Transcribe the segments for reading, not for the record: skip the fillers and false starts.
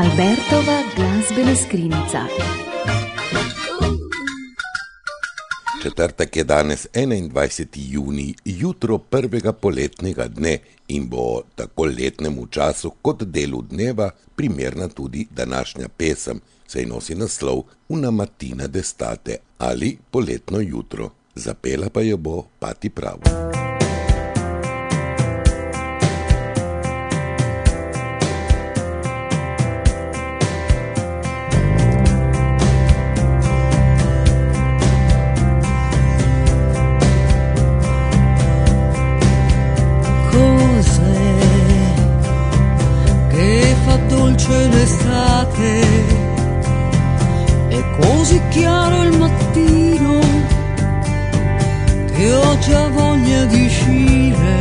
Albertova glazbena skrinjica. Četrtek je danes 21. junij, jutro prvega poletnega dne in bo tako letnemu času kot delu dneva primerna tudi današnja pesem, saj nosi naslov Una mattina d'estate ali Poletno jutro. Zapela pa jo bo Patti Pravo. L'estate è così chiaro il mattino che ho già voglia di uscire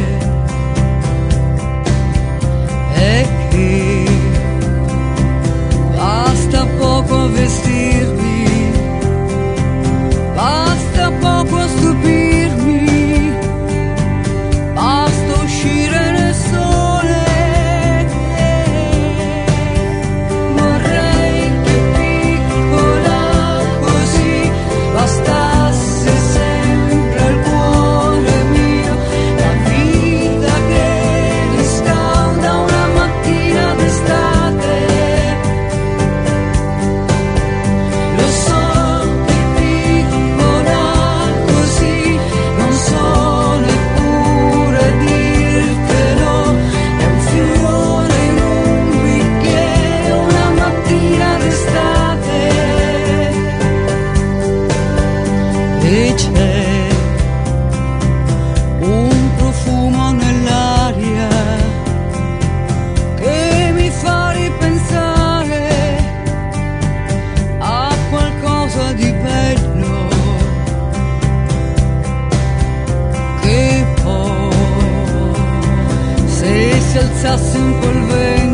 e che basta poco a vestirmi, basta poco a stupirmi, basta uscire nel sole. E c'è un profumo nell'aria che mi fa ripensare a qualcosa di bello che poi se si alzasse un po' il vento